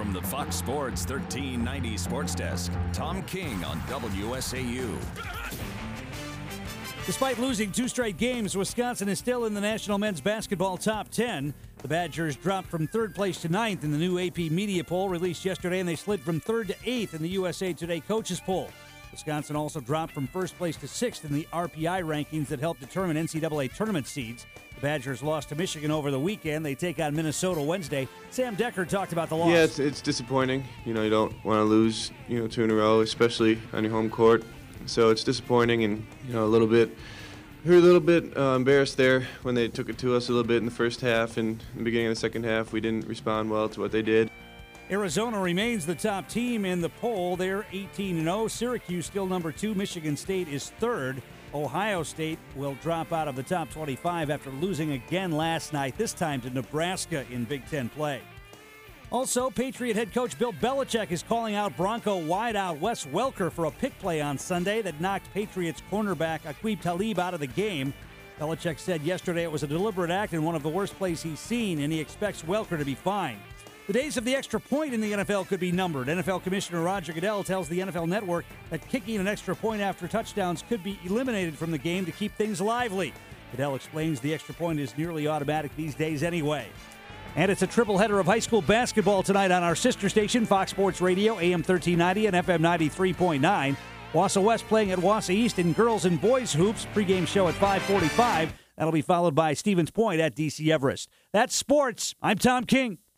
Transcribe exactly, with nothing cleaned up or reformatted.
from the Fox Sports thirteen ninety Sports Desk, Tom King on W S A U. Despite losing two straight games, Wisconsin is still in the National Men's Basketball Top ten. The Badgers dropped from third place to ninth in the new A P Media Poll released yesterday, and they slid from third to eighth in the U S A Today Coaches Poll. Wisconsin also dropped from first place to sixth in the R P I rankings that help determine N C double A tournament seeds. The Badgers lost to Michigan over the weekend. They take on Minnesota Wednesday. Sam Decker talked about the loss. Yeah, it's, it's disappointing. You know, you don't want to lose, you know, two in a row, especially on your home court. So it's disappointing, and, you know, a little bit, we were a little bit uh, embarrassed there when they took it to us a little bit in the first half, and in the beginning of the second half, we didn't respond well to what they did. Arizona remains the top team in the poll. They're eighteen and oh. Syracuse still number two. Michigan State is third. Ohio State will drop out of the top twenty-five after losing again last night, this time to Nebraska in Big Ten play. Also, Patriot head coach Bill Belichick is calling out Bronco wideout Wes Welker for a pick play on Sunday that knocked Patriots cornerback Aqib Talib out of the game. Belichick said yesterday it was a deliberate act and one of the worst plays he's seen, and he expects Welker to be fine. The days of the extra point in the N F L could be numbered. N F L Commissioner Roger Goodell tells the N F L Network that kicking an extra point after touchdowns could be eliminated from the game to keep things lively. Goodell explains the extra point is nearly automatic these days anyway. And it's a triple header of high school basketball tonight on our sister station, Fox Sports Radio, A M thirteen ninety and F M ninety-three point nine. Wausau West playing at Wausau East in girls and boys hoops. Pregame show at five forty-five. That'll be followed by Stevens Point at D C Everest. That's sports. I'm Tom King.